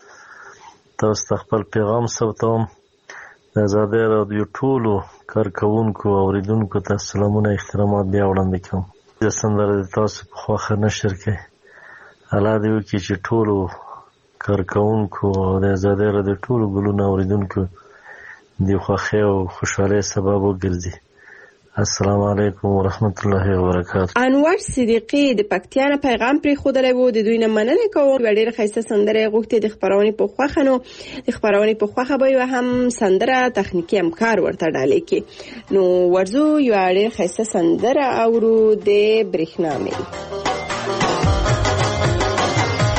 J: تاسو خپل پیغام ثبتوم. د آزادۍ رادیو ټولو کارکوونکو او اوریدونکو ته سلامونه احترامات بیا وړاندې کوم. د سندره د تاسو په خوښه نشر کړئ. الله دې وکړي چې ټولو کارکوونکو او د آزادۍ رادیو ټولو ګلونه اوریدونکو د خوښۍ او خوشحالۍ سبب وګرځي. السلام علیکم ورحمت الله وبرکاته.
C: انور صدیقی د پکتیا نه پیغام پرې خودلې وو. د دوی نه مننه کوم. ډېر ښایسته سندره غوښتي د خبرونه په خوخه نو د خبرونه په خوخه به هم سندره تخنیکی همکار ورته ډالې کی نو ورزو یو ډېر ښایسته سندره اورو د برېښنا مې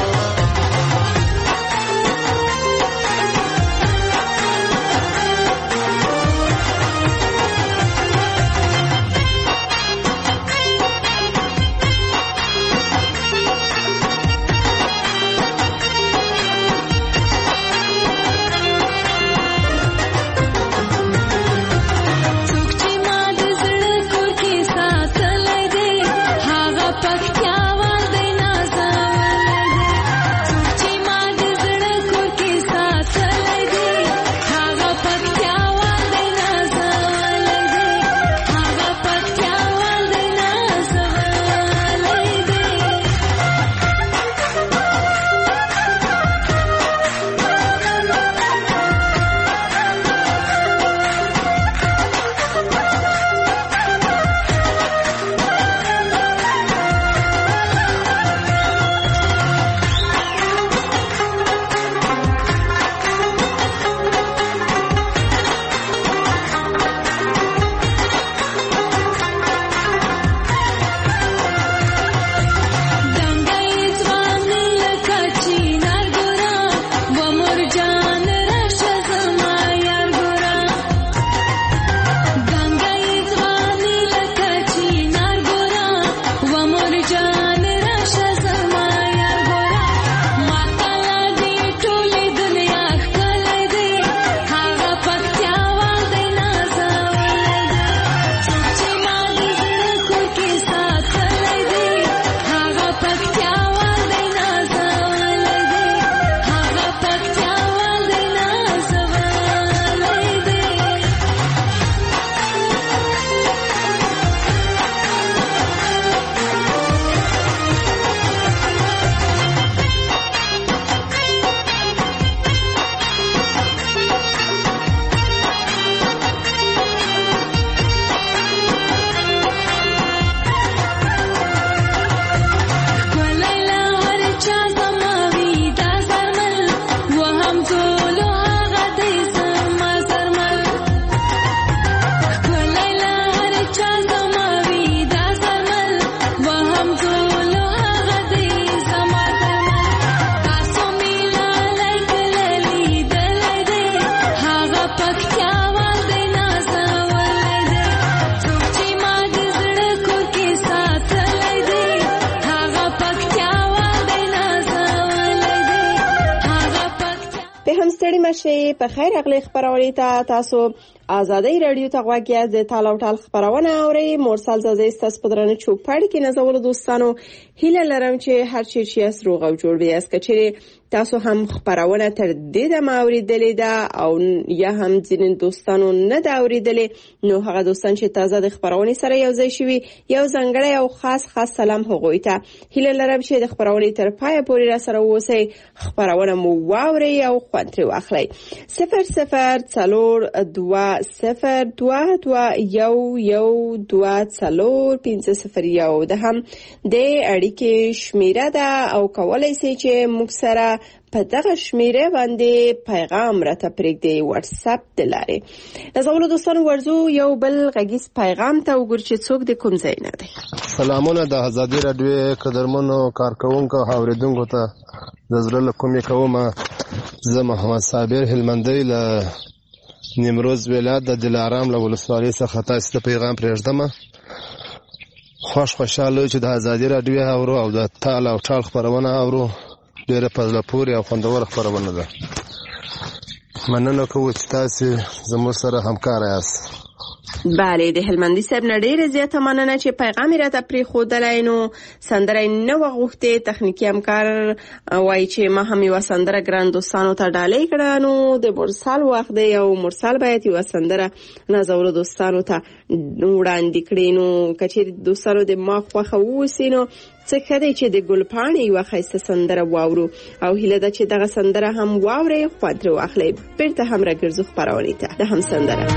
C: شئ په خیر اغلی خبرونه ته تاسو آزادۍ رادیو ته غوږ یاست. د تال او ټال خبرونه اورئ. مرسل زازه ستاسو په درنه چوپړ کې نازول دوستانو هیله لرم چې هر چی چې روغ او جوړ بیاست. کچېره تاسو هم خبرونه تر دې د اوریدلې ده او یا هم ځینې دوستانو نه دا اوریدلې، نو هغه دوستان چې تازه د خبرونه سره یو ځای شوي یو ځانګړی او خاص خاص سلام هغوی ته. هیله لرم چې د خبرونه تر پای پورې را سره اوسئ، خبرونه مو واورئ او خوند ترې واخلئ. صفر صفر څلور دوه صفر دوه دوه یو یو دوه څلور پنځه صفر یو د هم د اړیکې شمیره ده او کولای شئ چې موږ سره په دغه شمیره باندې پیغام راته پرېږدئ واتس اپ د لارې. زغلو دوستانو ورزو یو بل غږیز پیغام ته وګورئ چې څوک د کوم ځای نه دی.
K: سلامونه د آزادۍ راډیو قدرمنو کارکونکو او اوریدونکو ته د زړه له کومې کوم. زه محمد صابر هلمندی له نیمروز ولایت د دلارام له ولسوالۍ څخه تاسو ته پیغام پرېږدم. خوش خوشاله چې د آزادۍ راډیو اورو او د تال او ټال خبرونه اورو. ډېره په زړه پورې او خوندوره خبرونه ده. مننه کوم چې تاسو زموږ سره همکار یاست.
C: بله، د هلمندي صاحب نه ډېره زیاته مننه چې پیغام یې راته پرېښودلی. نو سندره یې نه وه غوښتې، تخنیکي همکار وایي چې ما هم یوه سندره ګران دوستانو ته ډالۍ کړه. نو د مرسل وخت دی او مرسل باید یوه سندره نازولو دوستانو ته وړاندې کړي. نو که چېرې دوستانو د ما خوښه واوسي نو څه ښه دی چې د ګلپاڼې یوه ښایسته سندره واورو او هیله ده چې دغه سندره هم واورئ، خوند ترې واخلئ. بېرته هم راګرځو خپرونې ته د هم سندره.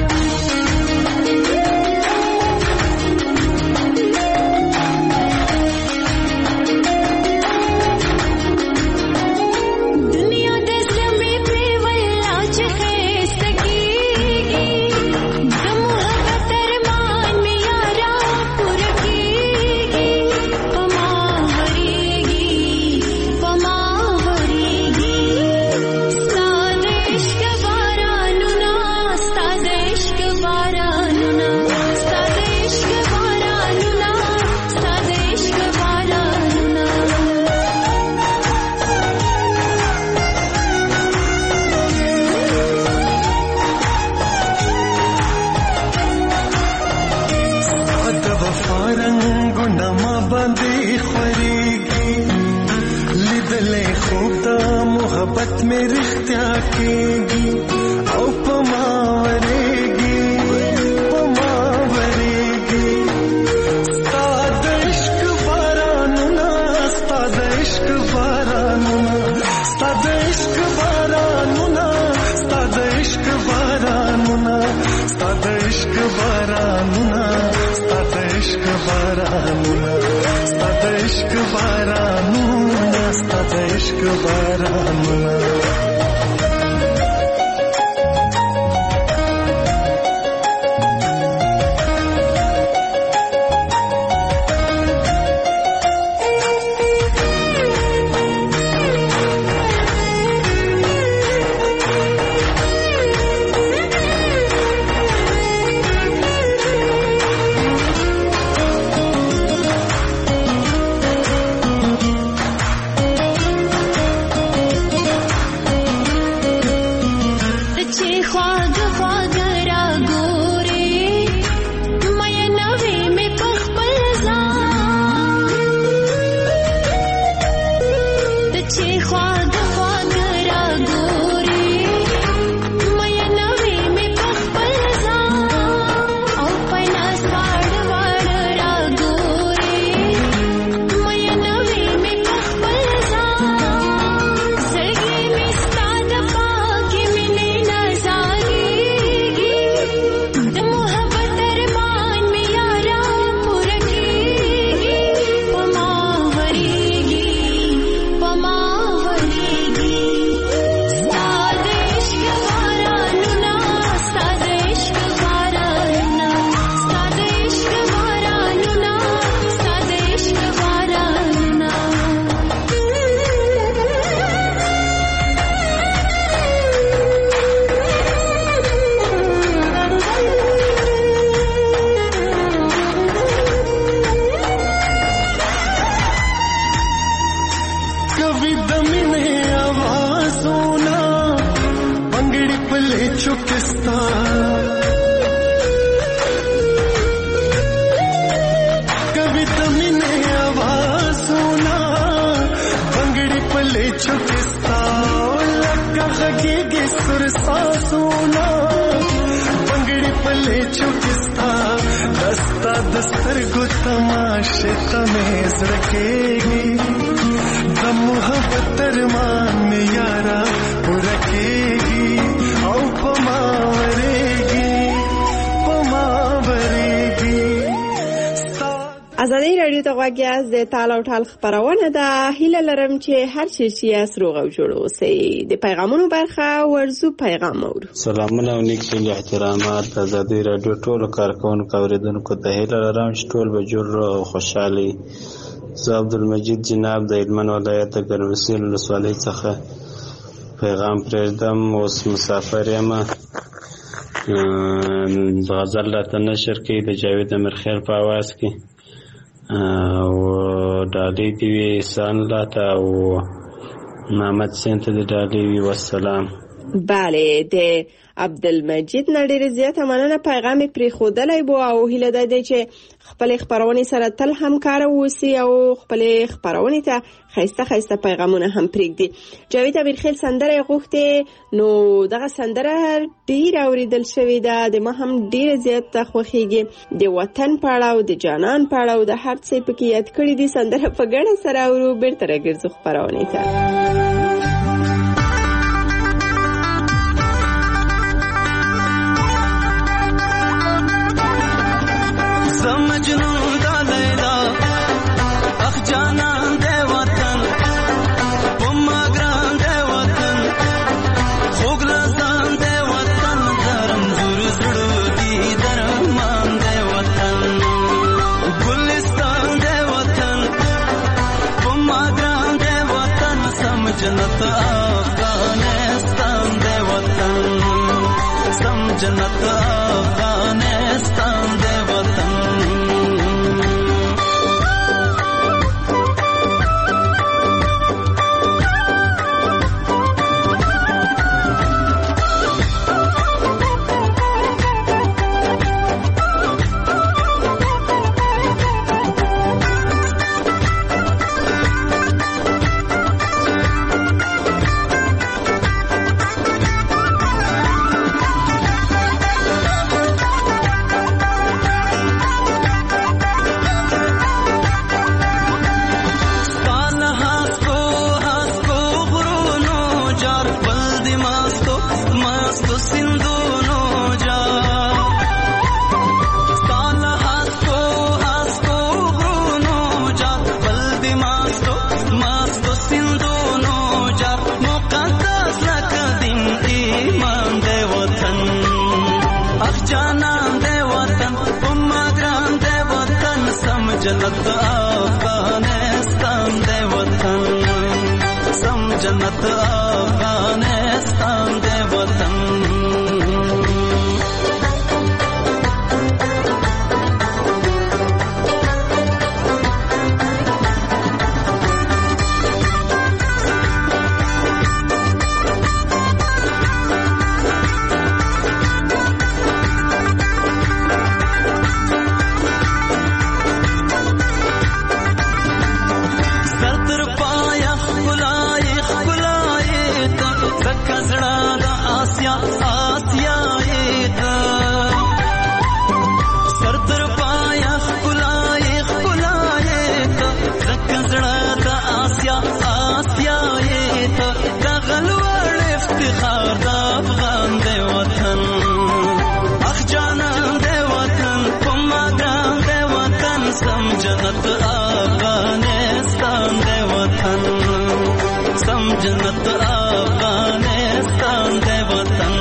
C: ازادي رادیو ته غوږ یاست. د تال او ټال خبرونه ده. هیله لرم چې هر چیرې یاست روغ او جوړ اوسئ. د پیغامونو برخه ورزو پیغام اورو.
L: سلامونه او نیک لیدل احترامات. ازادي رادیو ټول کارکونکو اوریدونکو ته هیله لرم چې ټول به جوړ او خوشحالي. زه عبدالمجید جناب د هلمند ولایت د ګرمسیر ولسوالۍ څخه پیغام پرېږدم. اوس مسافر یم. غزل راته نشر کوي د جاوید امرخیل په اواز کې او ډالۍ دې وي احسان الله ته او محمد حسین ته د ډالۍ وي. والسلام.
C: بله، د عبدالمجید نه ډېره زیاته مننه. پیغام یې پرېښودلی بو او هیله ده دی چې خپلې خپرونې سره تل همکاره واوسي او خپلې خپرونې ته ښایسته ښایسته پیغامونه هم پرېږدي. جاوید امرخیل سندره یې غوښتې، نو دغه سندره ډېره اورېدل شوې ده، د ما هم ډېره زیاته خوښېږي. د وطن په اړه او د جانان په اړه او د هر څه پکې یاد کړي دي. سندره په ګډه سره اورو. بېرته راګرځو خپرونې ته.
D: مجنون دا لیلا اخ جانان دے وطن پما گران دے وطن خوگ لزان دے وطن درم زور زڑو دی درمان دے وطن گلستان دے وطن پما گران دے وطن سمجھنت افغانستان دے وطن سمجھنت افغانستان دے وطن. जन्नत अफगानिस्तान दे वतन सम जन्नत अफगानिस्तान दे वतन. जन्नत अफगानिस्तान दे वतन सम जन्नत अफगानिस्तान दे वतन.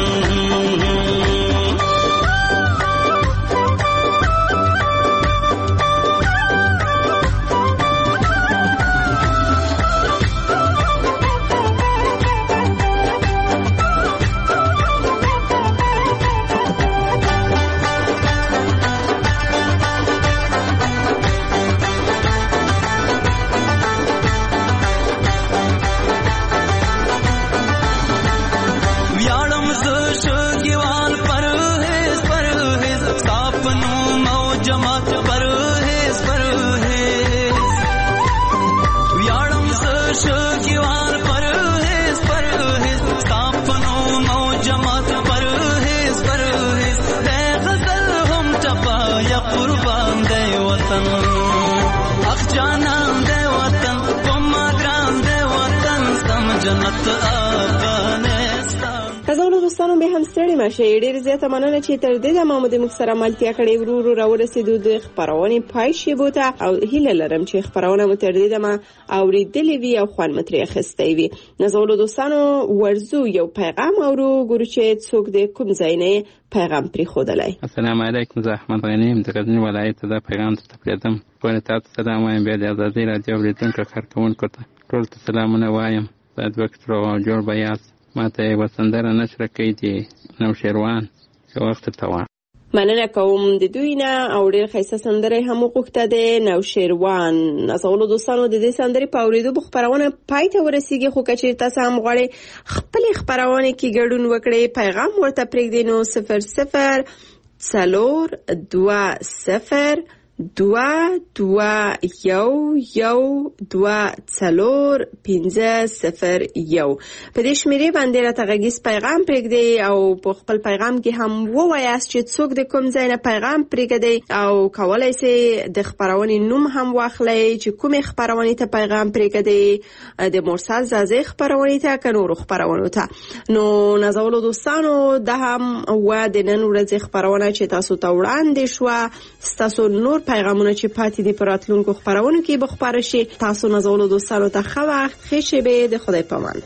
C: تازه دوستانو به هم ستړي مشه. ډېر زیاته مننه چې تر دې دمه مو د موږ سره ملتیا کړې. ورو ورو راورسېدو د خپرونې پای شیبو ته او هیله لرم چې خپرونه مو تر دې دمه اورېدلې وي او خوند مو ترې اخیستی وي. نازولو دوستانو ورځو یو پیغام اورو، ګورو چې څوک د کوم ځای نه پیغام پرېښودلی.
M: السلام علیکم، زه احمد غنی یم د غزني ولایت ته دا پیغام درته پرېږدم. ګورې تاسو ته سلام وایم، بیا د ازادۍ راډیو اورېدونکو کارکوونکو ته ټولو ته سلامونه وایم. باید وخت روغ او جوړ به یاست. ما ته یوه سندره نشره کوي د نوشیروان چې وخت ته وه.
C: مننه کوم د دوی نه او ډېر ښایسته سندره یې هم وغوښته د نوشیروان. نازولو دوستانو د دې سندرې په اورېدو به خپرونه پای ته ورسېږي، خو که چېرې تاسو هم غواړئ خپلې خپرونې کې ګډون وکړئ، پیغام ورته پرېږدئ نو صفر صفر څلور دوه صفر دوه دوه یو یو دوه څلور پنځه صفر یو په دې شمیرې باندې راته غږیز پیغام پرېږدئ او په خپل پیغام کې هم ووایاست چې څوک د کوم ځای نه پیغام پرېږدئ او کولی سئ د خپرونې نوم هم واخلئ چې کومې خپرونې ته پیغام پرېږدئ، د مرسل زازې خپرونې ته که نورو خپرونو ته. نو نازولو دوستانو دا هم وه د نن ورځې خپرونه چې تاسو ته وړاندې شوه. ستاسو نور پیغامونه چې پاتې دي په راتلونکو خپرونو کې به خپاره شي. تاسو نازولو دوستانو ته ښه وخت، ښې شېبې، د خدای په امان.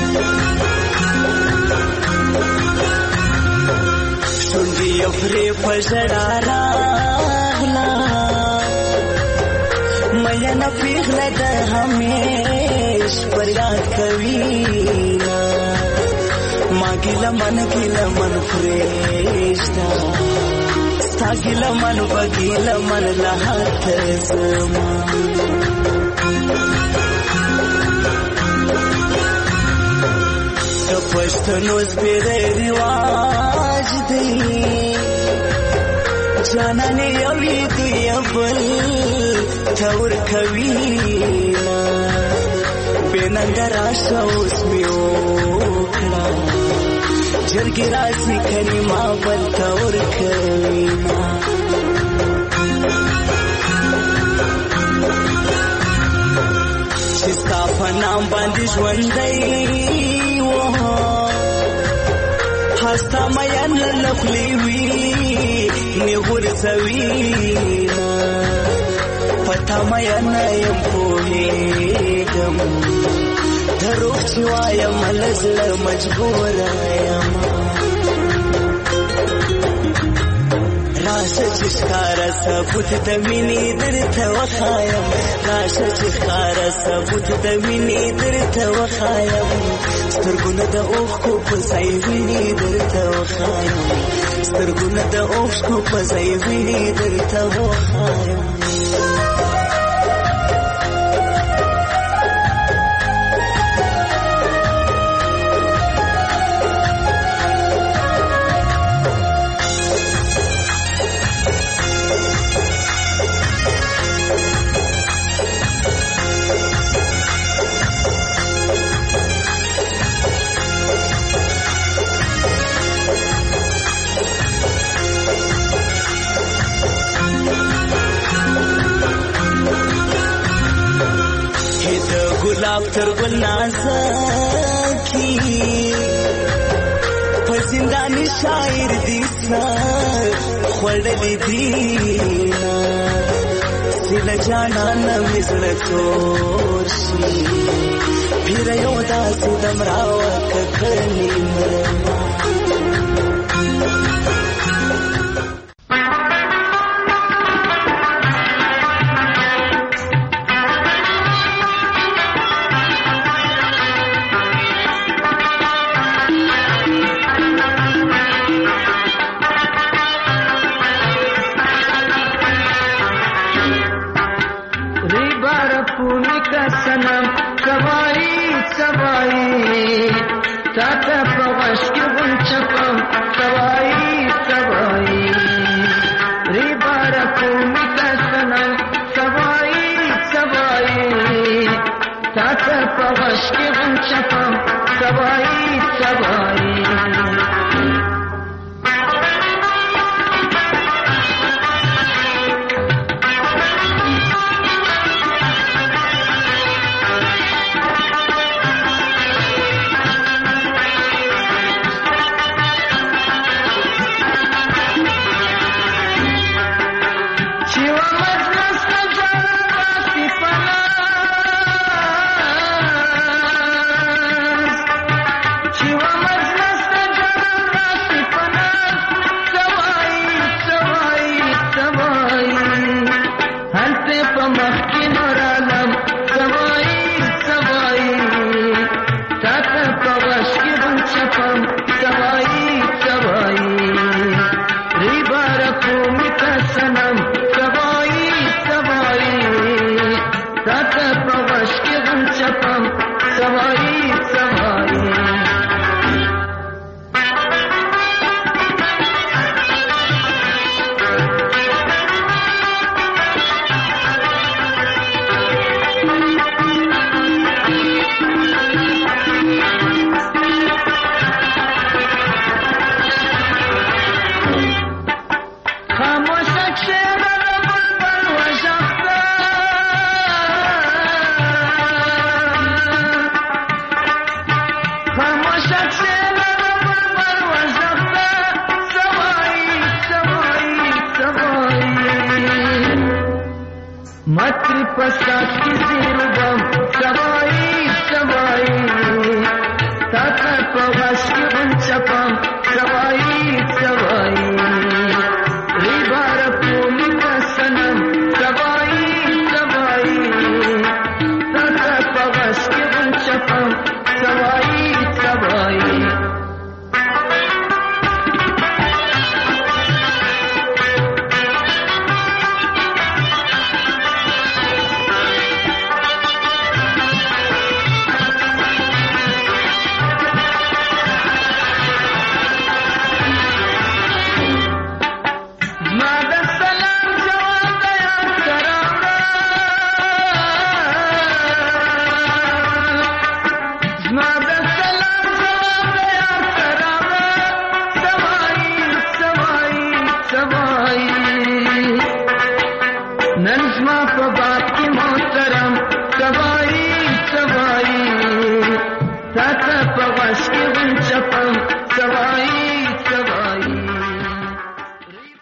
D: شونډې یې پرې په ژړا راغله، مینه پیغله د همیش پر یاد کوینه، ما ګیله من ګیله من پرېږده، ستا ګیله من به ګیله من له هاته زما. د پښتنو زبېری رواج دی، جانانې یوې دوی بل ته ورکوینه، بې ننګه راشه اوس مې وکړه، جرګې راځي کریما بل ته ورکوینه. چې ستا په نام باندې ژوندی وه، هستا مین له خولې وي مې غورځوینه، په تا مینه یم پوهېږم، دروغ چې وایم له زړه مجبوره یم. راشه چې ښکاره ثبوت د مینې درته وښایم، راشه چې ښکاره ثبوت د مینې درته وښایم، سترګونه د اوښکو په ځای وینې درته وښایم، سترګونه د اوښکو په ځای وینې درته وښایم. ګلاب تر ګل نازکي په زنداني شاعر دي سر خوړلې دينا، سیله جانانه مې زړه تور شي، پیر یو داسې دم راوکړلې مرما.
N: سنم سوایی سوایی تاته پوش کی غم چپم سوایی سوایی ماتری پسات کی زیربم سوایی سوایی تاتا پواش کی غنچپم سوایی سوایی ریبار پولی پسنم سوایی سوایی تاتا پواش کی غنچپم سوایی سوایی ننزما په باغ